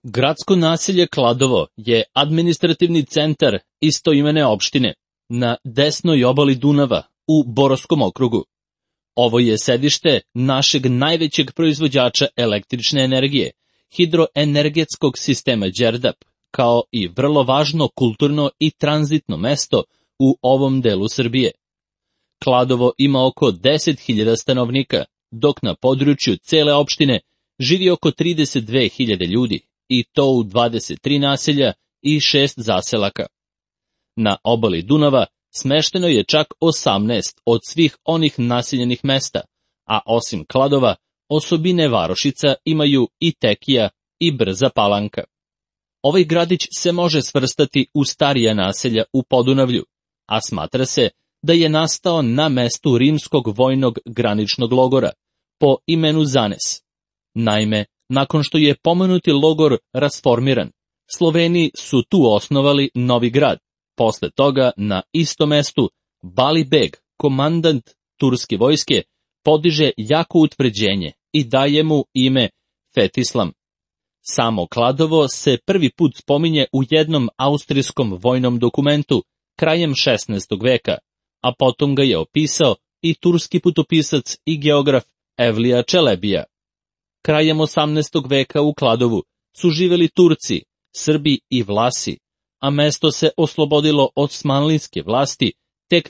Gradsko naselje Kladovo je administrativni centar istoimene opštine na desnoj obali Dunava u Borovskom okrugu. Ovo je sedište našeg najvećeg proizvođača električne energije, hidroenergetskog sistema Đerdap, kao i vrlo važno kulturno i tranzitno mesto u ovom delu Srbije. Kladovo ima oko 10.000 stanovnika, dok na području cele opštine živi oko 32.000 ljudi, i to u 23 naselja i 6 zaselaka. Na obali Dunava smešteno je čak 18 od svih onih naseljenih mesta, a osim Kladova, osobine varošica imaju i Tekija i Brza Palanka. Ovaj gradić se može svrstati u starija naselja u Podunavlju, a smatra se da je nastao na mestu rimskog vojnog graničnog logora, po imenu Zanes. Naime, nakon što je pomenuti logor rasformiran, Sloveni su tu osnovali novi grad. Posle toga na istom mestu Bali Beg, komandant turske vojske, podiže jako utvrđenje i daje mu ime Fetislam. Samo Kladovo se prvi put spominje u jednom austrijskom vojnom dokumentu krajem 16. veka, a potom ga je opisao i turski putopisac i geograf Evlija Čelebija. Krajem 18. veka u Kladovu su živeli Turci, Srbi i Vlasi, a mesto se oslobodilo od osmanlijske vlasti tek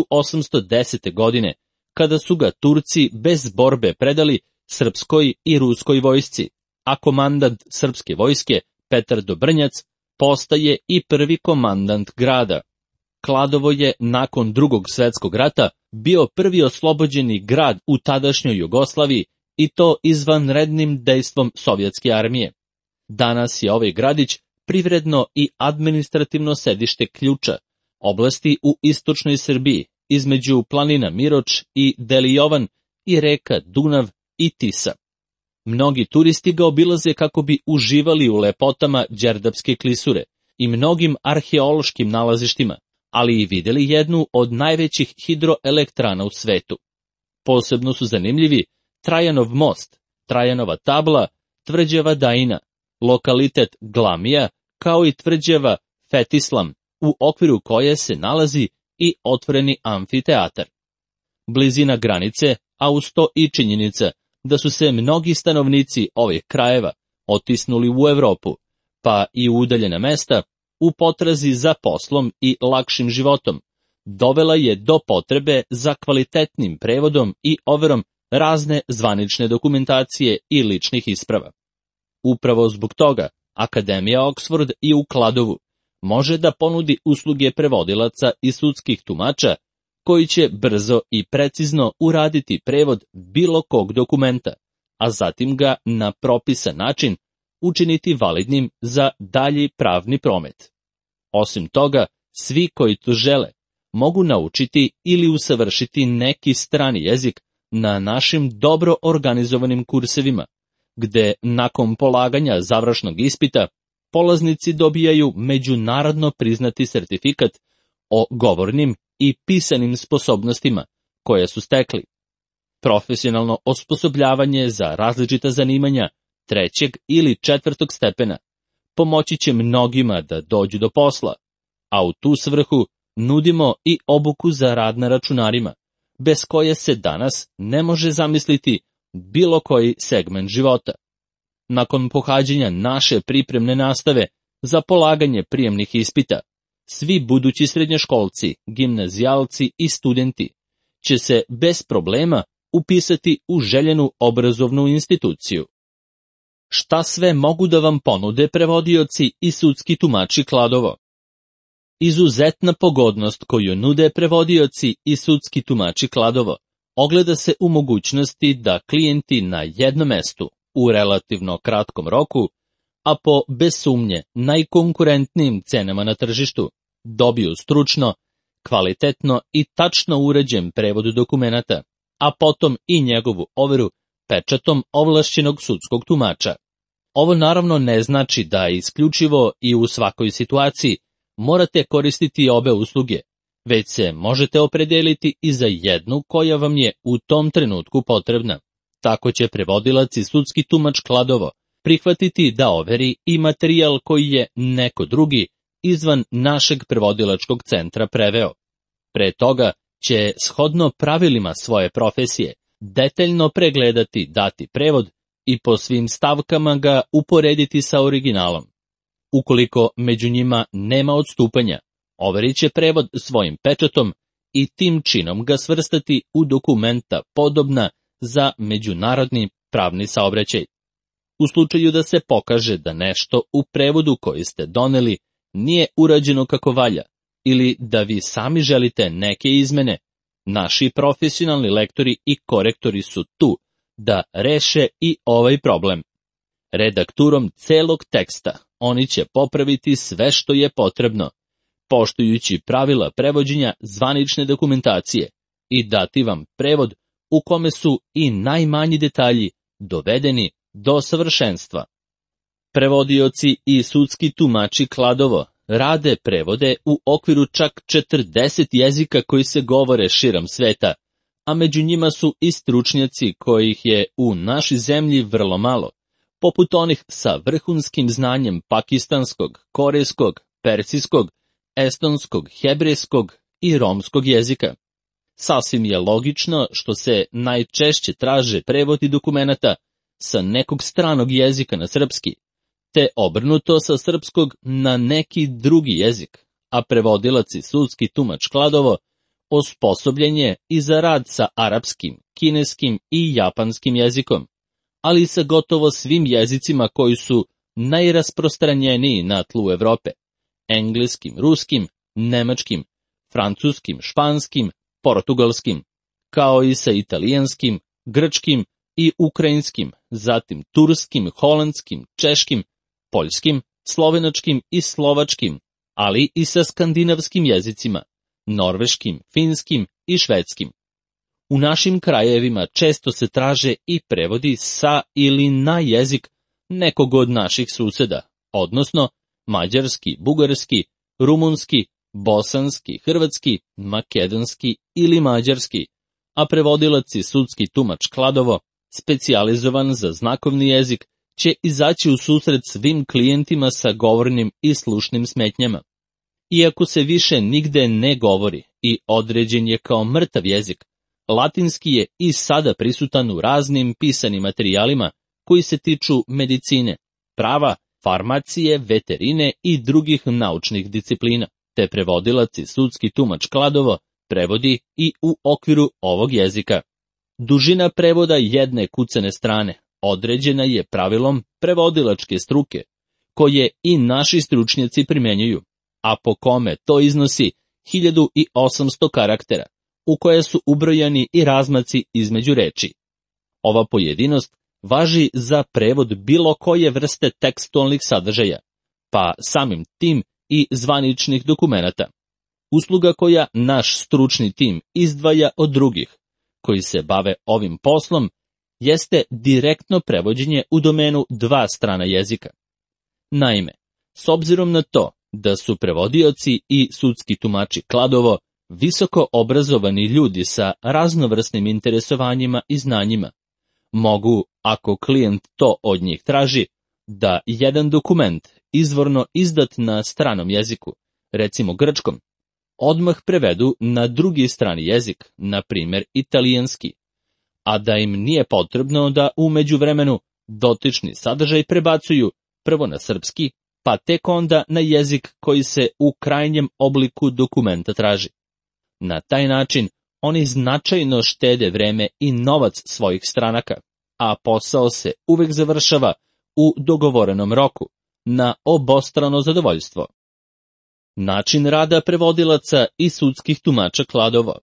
1810. godine, kada su ga Turci bez borbe predali srpskoj i ruskoj vojsci, a komandant srpske vojske, Petar Dobrnjac, postaje i prvi komandant grada. Kladovo je nakon Drugog svjetskog rata bio prvi oslobođeni grad u tadašnjoj Jugoslaviji, i to izvanrednim dejstvom sovjetske armije. Danas je ovaj gradić privredno i administrativno sedište Ključa, oblasti u istočnoj Srbiji, između planina Miroč i Deli Jovan i reka Dunav i Tisa. Mnogi turisti ga obilaze kako bi uživali u lepotama Đerdapske klisure i mnogim arheološkim nalazištima, ali i videli jednu od najvećih hidroelektrana u svetu. Posebno su zanimljivi Trajanov most, Trajanova tabla, tvrđava Dajina, lokalitet Glamija, kao i tvrđava Fetislam, u okviru koje se nalazi i otvoreni amfiteatar. Blizina granice, a uz to i činjenica da su se mnogi stanovnici ovih krajeva otisnuli u Evropu, pa i u udaljena mesta, u potrazi za poslom i lakšim životom, dovela je do potrebe za kvalitetnim prevodom i overom razne zvanične dokumentacije i ličnih isprava. Upravo zbog toga, Akademija Oxford i u Kladovu može da ponudi usluge prevodilaca i sudskih tumača koji će brzo i precizno uraditi prevod bilo kog dokumenta, a zatim ga na propisan način učiniti validnim za dalji pravni promet. Osim toga, svi koji to žele mogu naučiti ili usavršiti neki strani jezik na našim dobro organizovanim kursevima, gde nakon polaganja završnog ispita polaznici dobijaju međunarodno priznati sertifikat o govornim i pisanim sposobnostima koje su stekli. Profesionalno osposobljavanje za različita zanimanja 3. ili 4. stepena pomoći će mnogima da dođu do posla, a u tu svrhu nudimo i obuku za rad na računarima, bez koje se danas ne može zamisliti bilo koji segment života. Nakon pohađanja naše pripremne nastave za polaganje prijemnih ispita, svi budući srednjoškolci, gimnazijalci i studenti će se bez problema upisati u željenu obrazovnu instituciju. Šta sve mogu da vam ponude prevodioci i sudski tumači Kladovo? Izuzetna pogodnost koju nude prevodioci i sudski tumači Kladovo ogleda se u mogućnosti da klijenti na jednom mestu u relativno kratkom roku, a po bez sumnje najkonkurentnijim cenama na tržištu, dobiju stručno, kvalitetno i tačno uređen prevod dokumenata, a potom i njegovu overu pečatom ovlašćenog sudskog tumača. Ovo naravno ne znači da isključivo i u svakoj situaciji morate koristiti obe usluge, već se možete opredeliti i za jednu koja vam je u tom trenutku potrebna. Tako će prevodilac i sudski tumač Kladovo prihvatiti da overi i materijal koji je neko drugi izvan našeg prevodilačkog centra preveo. Pre toga će, shodno pravilima svoje profesije, detaljno pregledati dati prevod i po svim stavkama ga uporediti sa originalom. Ukoliko među njima nema odstupanja, overit će prevod svojim pečatom i tim činom ga svrstati u dokumenta podobna za međunarodni pravni saobraćaj. U slučaju da se pokaže da nešto u prevodu koji ste doneli nije urađeno kako valja, ili da vi sami želite neke izmene, naši profesionalni lektori i korektori su tu da reše i ovaj problem. Redakturom celog teksta oni će popraviti sve što je potrebno, poštujući pravila prevođenja zvanične dokumentacije i dati vam prevod u kome su i najmanji detalji dovedeni do savršenstva. Prevodioci i sudski tumači kladovo rade prevode u okviru čak 40 jezika koji se govore širom sveta, a među njima su i stručnjaci kojih je u našoj zemlji vrlo malo, poput onih sa vrhunskim znanjem pakistanskog, korejskog, persijskog, estonskog, hebrejskog i romskog jezika. Sasvim je logično što se najčešće traže prevodi dokumenata sa nekog stranog jezika na srpski, te obrnuto sa srpskog na neki drugi jezik, a prevodilac i sudski tumač kladovo osposobljen je i za rad sa arapskim, kineskim i japanskim jezikom, ali i sa gotovo svim jezicima koji su najrasprostranjeniji na tlu Evrope, engleskim, ruskim, nemačkim, francuskim, španskim, portugalskim, kao i sa italijanskim, grčkim i ukrajinskim, zatim turskim, holandskim, češkim, poljskim, slovenačkim i slovačkim, ali i sa skandinavskim jezicima, norveškim, finskim i švedskim. U našim krajevima često se traže i prevodi sa ili na jezik nekog od naših suseda, odnosno mađarski, bugarski, rumunski, bosanski, hrvatski, makedonski ili mađarski, a prevodilac i sudski tumač kladovo, specijalizovan za znakovni jezik, će izaći u susret svim klijentima sa govornim i slušnim smetnjama. Iako se više nigde ne govori i određen je kao mrtav jezik, latinski je i sada prisutan u raznim pisanim materijalima koji se tiču medicine, prava, farmacije, veterine i drugih naučnih disciplina, te prevodilac i sudski tumač kladovo prevodi i u okviru ovog jezika. Dužina prevoda jedne kucane strane određena je pravilom prevodilačke struke, koje i naši stručnjaci primenjuju, a po kome to iznosi 1800 karaktera, u koje su ubrojani i razmaci između reči. Ova pojedinost važi za prevod bilo koje vrste tekstualnih sadržaja, pa samim tim i zvaničnih dokumenata. Usluga koja naš stručni tim izdvaja od drugih, koji se bave ovim poslom, jeste direktno prevođenje u domenu dva strana jezika. Naime, s obzirom na to da su prevodioci i sudski tumači kladovo visoko obrazovani ljudi sa raznovrsnim interesovanjima i znanjima, mogu, ako klijent to od njih traži, da jedan dokument izvorno izdat na stranom jeziku, recimo grčkom, odmah prevedu na drugi strani jezik, na primjer italijanski, a da im nije potrebno da u međuvremenu dotični sadržaj prebacuju prvo na srpski, pa tek onda na jezik koji se u krajnjem obliku dokumenta traži. Na taj način oni značajno štede vreme i novac svojih stranaka, a posao se uvek završava u dogovorenom roku, na obostrano zadovoljstvo. Način rada prevodilaca i sudskih tumača kladovo.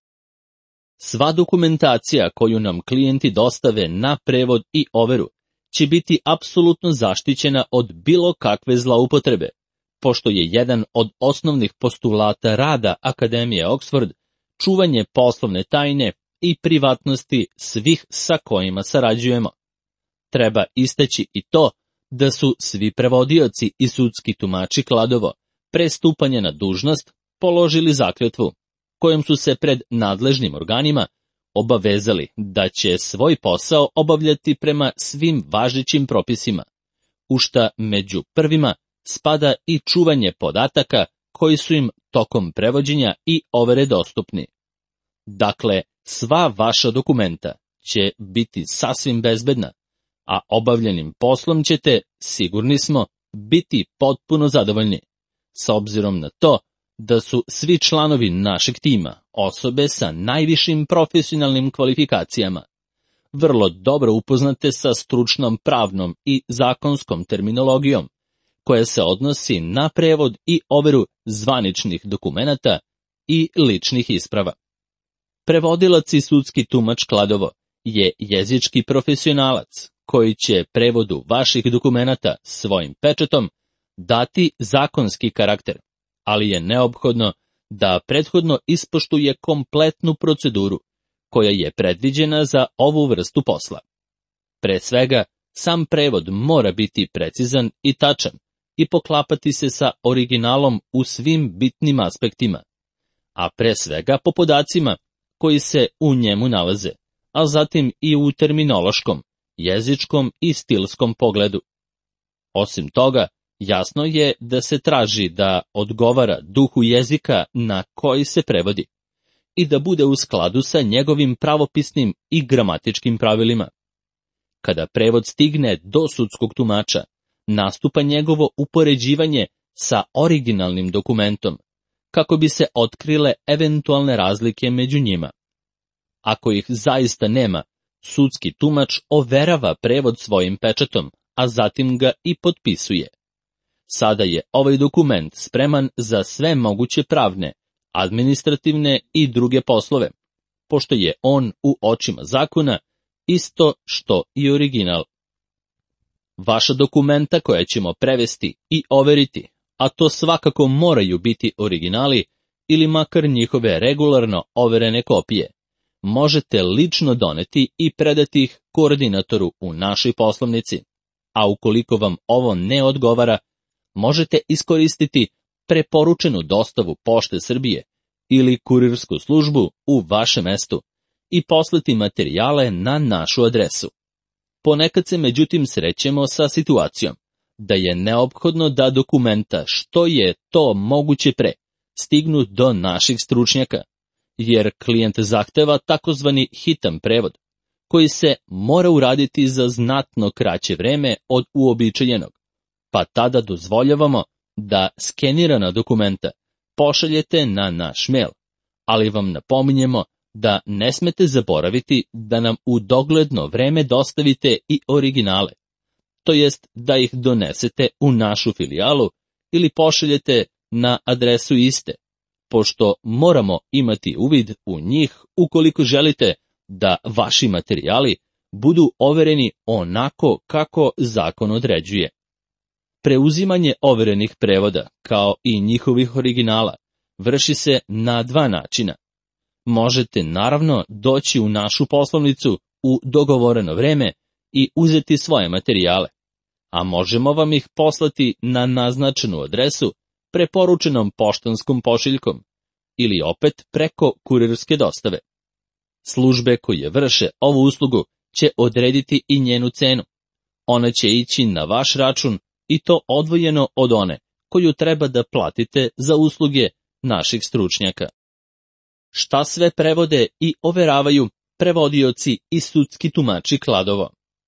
Sva dokumentacija koju nam klijenti dostave na prevod i overu će biti apsolutno zaštićena od bilo kakve zloupotrebe, pošto je jedan od osnovnih postulata rada Akademije Oxford čuvanje poslovne tajne i privatnosti svih sa kojima sarađujemo. Treba istaći i to da su svi prevodioci i sudski tumači kladovo pre stupanja na dužnost položili zakletvu, kojom su se pred nadležnim organima obavezali da će svoj posao obavljati prema svim važećim propisima, u šta među prvima spada i čuvanje podataka koji su im tokom prevođenja i overe dostupni. Dakle, sva vaša dokumenta će biti sasvim bezbedna, a obavljenim poslom ćete, sigurni smo, biti potpuno zadovoljni, s obzirom na to da su svi članovi našeg tima osobe sa najvišim profesionalnim kvalifikacijama, vrlo dobro upoznate sa stručnom pravnom i zakonskom terminologijom, koja se odnosi na prevod i overu zvaničnih dokumenata i ličnih isprava. Prevodilac i sudski tumač Kladovo je jezički profesionalac koji će prevodu vaših dokumenata svojim pečatom dati zakonski karakter, ali je neophodno da prethodno ispoštuje kompletnu proceduru koja je predviđena za ovu vrstu posla. Pre svega, sam prevod mora biti precizan i tačan i poklapati se sa originalom u svim bitnim aspektima, a pre svega po podacima koji se u njemu nalaze, a zatim i u terminološkom, jezičkom i stilskom pogledu. Osim toga, jasno je da se traži da odgovara duhu jezika na koji se prevodi i da bude u skladu sa njegovim pravopisnim i gramatičkim pravilima. Kada prevod stigne do sudskog tumača, nastupa njegovo upoređivanje sa originalnim dokumentom, kako bi se otkrile eventualne razlike među njima. Ako ih zaista nema, sudski tumač overava prevod svojim pečatom, a zatim ga i potpisuje. Sada je ovaj dokument spreman za sve moguće pravne, administrativne i druge poslove, pošto je on u očima zakona isto što i original. Vaša dokumenta koja ćemo prevesti i overiti, a to svakako moraju biti originali ili makar njihove regularno overene kopije, možete lično doneti i predati ih koordinatoru u našoj poslovnici, a ukoliko vam ovo ne odgovara, možete iskoristiti preporučenu dostavu Pošte Srbije ili kurirsku službu u vašem mestu i poslati materijale na našu adresu. Ponekad se međutim srećemo sa situacijom da je neophodno da dokumenta što je to moguće pre stignu do naših stručnjaka, jer klijent zahteva takozvani hitan prevod, koji se mora uraditi za znatno kraće vreme od uobičajenog, pa tada dozvoljavamo da skenirana dokumenta pošaljete na naš mail, ali vam napominjemo da ne smete zaboraviti da nam u dogledno vreme dostavite i originale, to jest da ih donesete u našu filijalu ili pošaljete na adresu iste, pošto moramo imati uvid u njih ukoliko želite da vaši materijali budu overeni onako kako zakon određuje. Preuzimanje overenih prevoda, kao i njihovih originala, vrši se na dva načina. Možete naravno doći u našu poslovnicu u dogovoreno vreme i uzeti svoje materijale, a možemo vam ih poslati na naznačenu adresu preporučenom poštanskom pošiljkom ili opet preko kurirske dostave. Službe koje vrše ovu uslugu će odrediti i njenu cenu. Ona će ići na vaš račun i to odvojeno od one koju treba da platite za usluge naših stručnjaka. Šta sve prevode i overavaju prevodioci i sudski tumači Kladovo?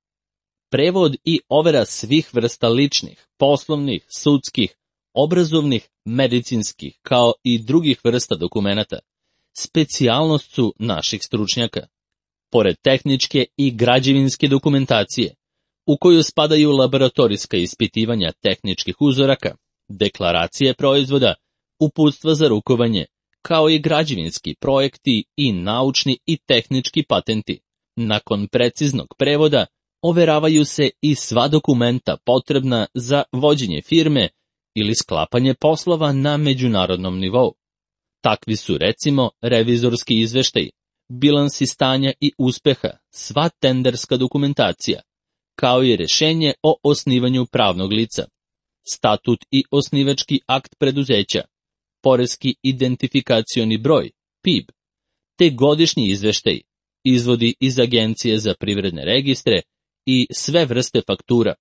Prevod i overa svih vrsta ličnih, poslovnih, sudskih, obrazovnih, medicinskih, kao i drugih vrsta dokumenata, specijalnost su naših stručnjaka. Pored tehničke i građevinske dokumentacije, u koju spadaju laboratorijska ispitivanja tehničkih uzoraka, deklaracije proizvoda, uputstva za rukovanje, kao i građevinski projekti i naučni i tehnički patenti. Nakon preciznog prevoda overavaju se i sva dokumenta potrebna za vođenje firme ili sklapanje poslova na međunarodnom nivou. Takvi su recimo revizorski izveštaji, bilansi stanja i uspeha, sva tenderska dokumentacija, kao i rešenje o osnivanju pravnog lica, statut i osnivački akt preduzeća, poreski identifikacioni broj, PIB, te godišnji izveštaj, izvodi iz Agencije za privredne registre i sve vrste faktura,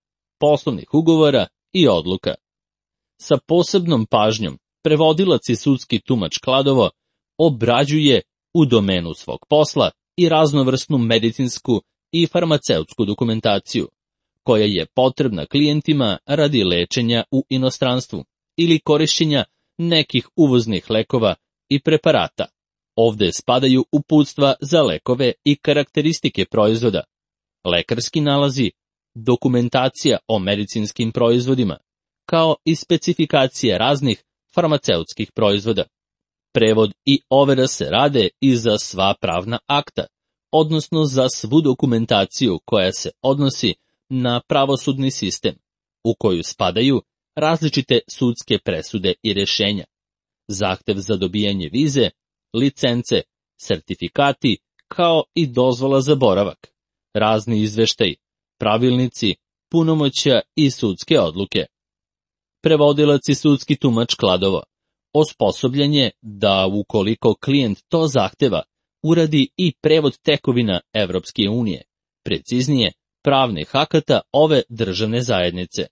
poslovnih ugovora i odluka. Sa posebnom pažnjom prevodilac i sudski tumač Kladovo obrađuje u domenu svog posla i raznovrsnu medicinsku i farmaceutsku dokumentaciju, koja je potrebna klijentima radi lečenja u inostranstvu ili korišćenja nekih uvoznih lekova i preparata. Ovde spadaju uputstva za lekove i karakteristike proizvoda, lekarski nalazi, dokumentacija o medicinskim proizvodima, kao i specifikacije raznih farmaceutskih proizvoda. Prevod i overa se rade i za sva pravna akta, odnosno za svu dokumentaciju koja se odnosi na pravosudni sistem, u koju spadaju različite sudske presude i rješenja, zahtev za dobijanje vize, licence, sertifikati, kao i dozvola za boravak, razni izveštaji, pravilnici, punomoćja i sudske odluke. Prevodilac i sudski tumač Kladovo osposobljen je da, ukoliko klijent to zahteva, uradi i prevod tekovina Evropske unije, preciznije pravnih akata ove državne zajednice.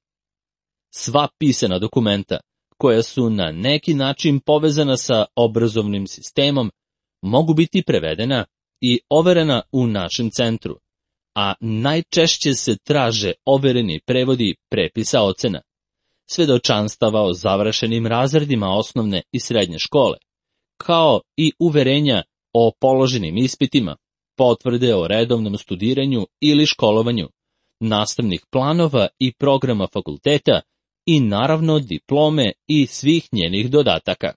Sva pisana dokumenta, koja su na neki način povezana sa obrazovnim sistemom, mogu biti prevedena i overena u našem centru, a najčešće se traže overeni prevodi prepisa ocena, svedočanstava o završenim razredima osnovne i srednje škole, kao i uverenja o položenim ispitima, potvrde o redovnom studiranju ili školovanju, nastavnih planova i programa fakulteta i naravno diplome i svih njenih dodataka.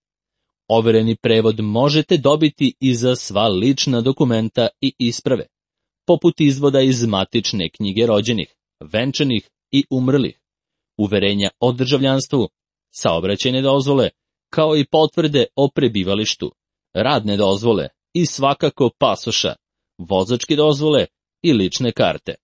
Overeni prevod možete dobiti i za sva lična dokumenta i isprave, poput izvoda iz matične knjige rođenih, venčanih i umrlih, uverenja o državljanstvu, saobraćajne dozvole, kao i potvrde o prebivalištu, radne dozvole i svakako pasoša, vozačke dozvole i lične karte.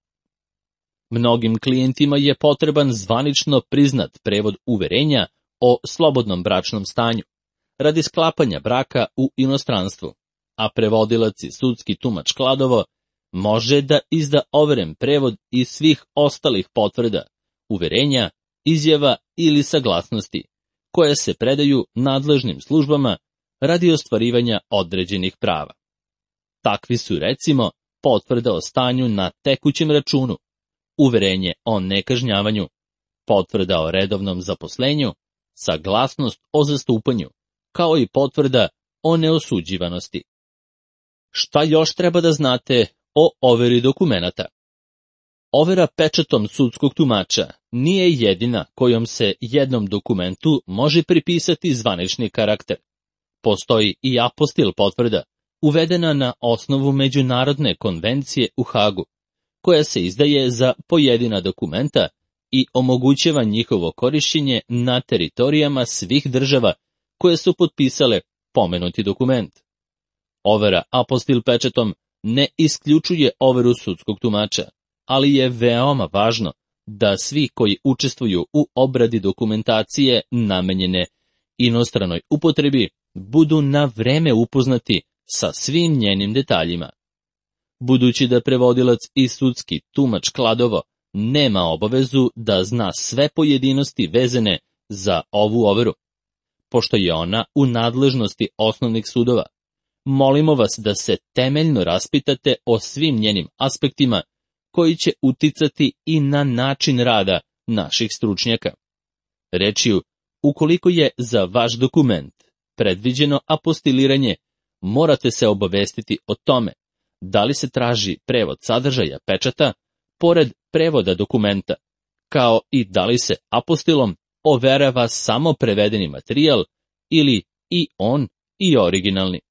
Mnogim klijentima je potreban zvanično priznat prevod uverenja o slobodnom bračnom stanju, radi sklapanja braka u inostranstvu, a prevodilac i sudski tumač Kladovo može da izda overen prevod iz svih ostalih potvrda, uverenja, izjava ili saglasnosti, koje se predaju nadležnim službama radi ostvarivanja određenih prava. Takvi su recimo potvrda o stanju na tekućem računu, uverenje o nekažnjavanju, potvrda o redovnom zaposlenju, saglasnost o zastupanju, kao i potvrda o neosuđivanosti. Šta još treba da znate o overi dokumenata? Overa pečatom sudskog tumača nije jedina kojom se jednom dokumentu može pripisati zvanični karakter. Postoji i apostil potvrda, uvedena na osnovu Međunarodne konvencije u Hagu, koja se izdaje za pojedina dokumenta i omogućava njihovo korišćenje na teritorijama svih država koje su potpisale pomenuti dokument. Overa apostil pečatom ne isključuje overu sudskog tumača, ali je veoma važno da svi koji učestvuju u obradi dokumentacije namenjene inostranoj upotrebi budu na vreme upoznati sa svim njenim detaljima. Budući da prevodilac i sudski tumač Kladovo nema obavezu da zna sve pojedinosti vezane za ovu overu, pošto je ona u nadležnosti osnovnih sudova, molimo vas da se temeljno raspitate o svim njenim aspektima koji će uticati i na način rada naših stručnjaka. Rečju, ukoliko je za vaš dokument predviđeno apostiliranje, morate se obavestiti o tome da li se traži prevod sadržaja pečata pored prevoda dokumenta, kao i da li se apostilom overava samo prevedeni materijal ili i on i originalni.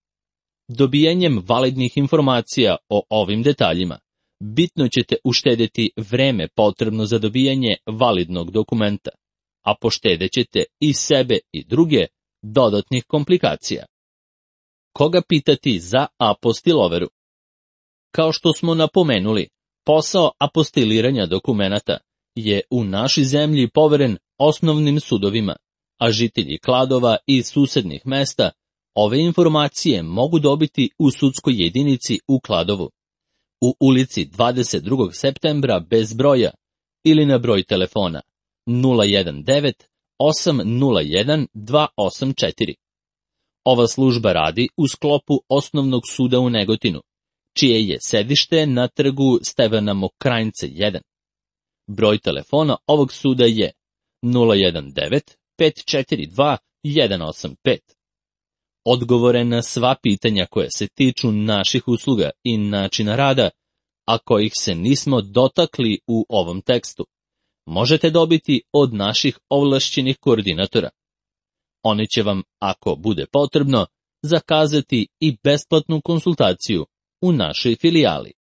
Dobijanjem validnih informacija o ovim detaljima, bitno ćete uštedjeti vreme potrebno za dobijanje validnog dokumenta, a poštedećete i sebe i druge dodatnih komplikacija. Koga pitati za apostil overu? Kao što smo napomenuli, posao apostiliranja dokumenata je u našoj zemlji poveren osnovnim sudovima, a žitelji Kladova i susednih mesta ove informacije mogu dobiti u sudskoj jedinici u Kladovu, u ulici 22. septembra bez broja ili na broj telefona 019 801 284. Ova služba radi u sklopu Osnovnog suda u Negotinu, čije je sedište na trgu Stevana Mokranjce 1. Broj telefona ovog suda je 019 542 185. Odgovore na sva pitanja koje se tiču naših usluga i načina rada, a kojih se nismo dotakli u ovom tekstu, možete dobiti od naših ovlašćenih koordinatora. Oni će vam, ako bude potrebno, zakazati i besplatnu konsultaciju u našoj filijali.